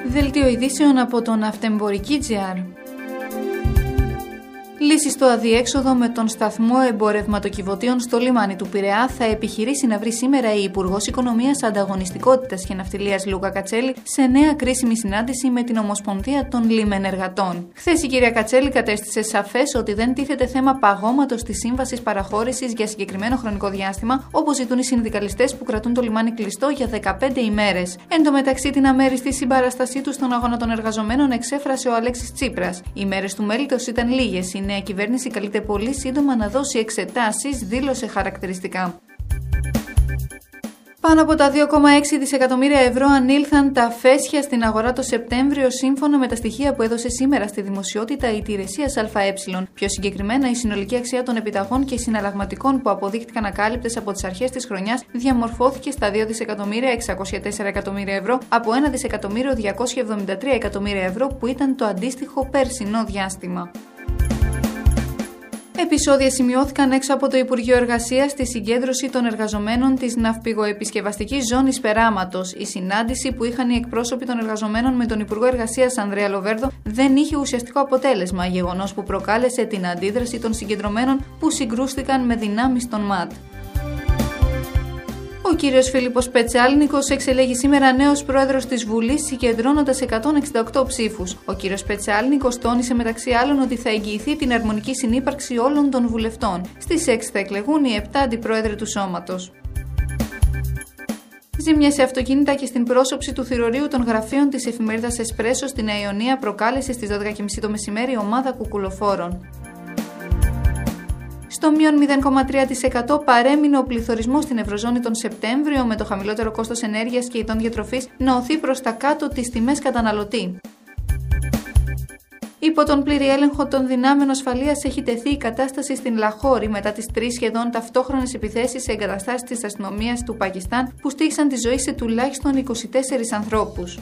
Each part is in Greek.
Δελτίο ειδήσεων από τον Ναυτεμπορική.gr. Λύση στο αδιέξοδο με τον σταθμό εμπορευματοκιβωτίων στο λιμάνι του Πειραιά θα επιχειρήσει να βρει σήμερα η Υπουργός Οικονομίας, Ανταγωνιστικότητας και Ναυτιλίας Λούκα Κατσέλη σε νέα κρίσιμη συνάντηση με την Ομοσπονδία των Λιμενεργατών. Χθες η κυρία Κατσέλη κατέστησε σαφές ότι δεν τίθεται θέμα παγώματος της σύμβασης παραχώρησης για συγκεκριμένο χρονικό διάστημα, όπως ζητούν οι συνδικαλιστές που κρατούν το λιμάνι κλειστό για 15 ημέρες. Εν τω μεταξύ, την αμέριστη συμπαραστασή του στον αγώνα των εργαζομένων εξέφρασε ο Αλέξης Τσίπρας. Οι μέρες του μέλητος ήταν λίγες. Η νέα κυβέρνηση καλείται πολύ σύντομα να δώσει εξετάσεις, δήλωσε χαρακτηριστικά. Πάνω από τα 2,6 δισεκατομμύρια ευρώ ανήλθαν τα φέσια στην αγορά το Σεπτέμβριο, σύμφωνα με τα στοιχεία που έδωσε σήμερα στη δημοσιότητα η υπηρεσία ΑΕ. Πιο συγκεκριμένα, η συνολική αξία των επιταγών και συναλλαγματικών που αποδείχτηκαν ακάλυπτες από τις αρχές της χρονιάς διαμορφώθηκε στα 2.604 εκατομμύρια ευρώ από 1.273 εκατομμύρια ευρώ που ήταν το αντίστοιχο περσινό διάστημα. Επεισόδια σημειώθηκαν έξω από το Υπουργείο Εργασίας στη συγκέντρωση των εργαζομένων της ναυπηγοεπισκευαστικής ζώνης Περάματος. Η συνάντηση που είχαν οι εκπρόσωποι των εργαζομένων με τον Υπουργό Εργασίας Ανδρέα Λοβέρδο δεν είχε ουσιαστικό αποτέλεσμα, γεγονός που προκάλεσε την αντίδραση των συγκεντρωμένων που συγκρούστηκαν με δυνάμεις των ΜΑΤ. Ο κύριος Φίλιππος Πετσάλνικος εξελέγει σήμερα νέος πρόεδρος της Βουλής, συγκεντρώνοντας 168 ψήφους. Ο κύριος Πετσάλνικος τόνισε μεταξύ άλλων ότι θα εγγυηθεί την αρμονική συνύπαρξη όλων των βουλευτών. Στις 6 θα εκλεγούν οι 7 αντιπρόεδροι του σώματος. Ζημιές σε αυτοκίνητα και στην πρόσωψη του θηρορείου των γραφείων της εφημερίδας Εσπρέσο στην Αιωνία προκάλεσε στις 12.30 το μεσημέρι ομάδα κουκουλοφόρων. Στο μείον 0,3% παρέμεινε ο πληθωρισμός στην Ευρωζώνη τον Σεπτέμβριο, με το χαμηλότερο κόστος ενέργειας και ειδών διατροφής να οθεί προς τα κάτω τις τιμές καταναλωτή. Υπό τον πλήρη έλεγχο των δυνάμεων ασφαλείας έχει τεθεί η κατάσταση στην Λαχώρη μετά τις 3 σχεδόν ταυτόχρονες επιθέσεις σε εγκαταστάσεις της αστυνομίας του Πακιστάν που στοίχησαν τη ζωή σε τουλάχιστον 24 ανθρώπους.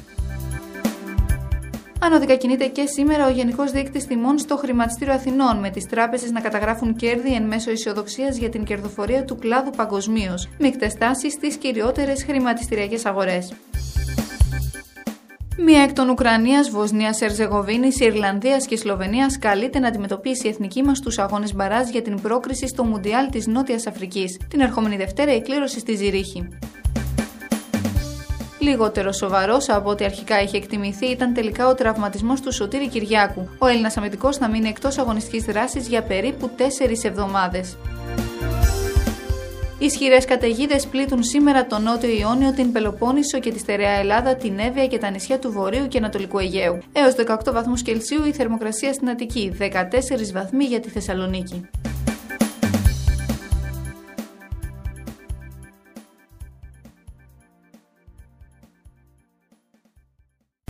Ανώδικα κινείται και σήμερα ο Γενικός Δείκτης Τιμών στο Χρηματιστήριο Αθηνών, με τις τράπεζες να καταγράφουν κέρδη εν μέσω αισιοδοξίας για την κερδοφορία του κλάδου παγκοσμίως, μεικτές τάσεις στις κυριότερες χρηματιστηριακές αγορές. Μία εκ των Ουκρανίας, Βοσνίας, Ερζεγοβίνης, Ιρλανδίας και Σλοβενίας καλείται να αντιμετωπίσει η εθνική μας τους αγώνες μπαράζ για την πρόκριση στο Μουντιάλ της Νότιας Αφρικής. Την ερχόμενη Δευτέρα η κλήρωση στη Ζηρίχη. Λιγότερο σοβαρός από ό,τι αρχικά είχε εκτιμηθεί ήταν τελικά ο τραυματισμός του Σωτήρη Κυριάκου. Ο Έλληνας αμυντικός θα μείνει εκτός αγωνιστικής δράσης για περίπου 4 εβδομάδες. Ισχυρές καταιγίδες πλήττουν σήμερα τον Νότιο Ιόνιο, την Πελοπόννησο και τη στερεά Ελλάδα, την Εύβοια και τα νησιά του Βορείου και Ανατολικού Αιγαίου. Έως 18 βαθμούς Κελσίου η θερμοκρασία στην Αττική, 14 βαθμοί για τη Θεσσαλονίκη.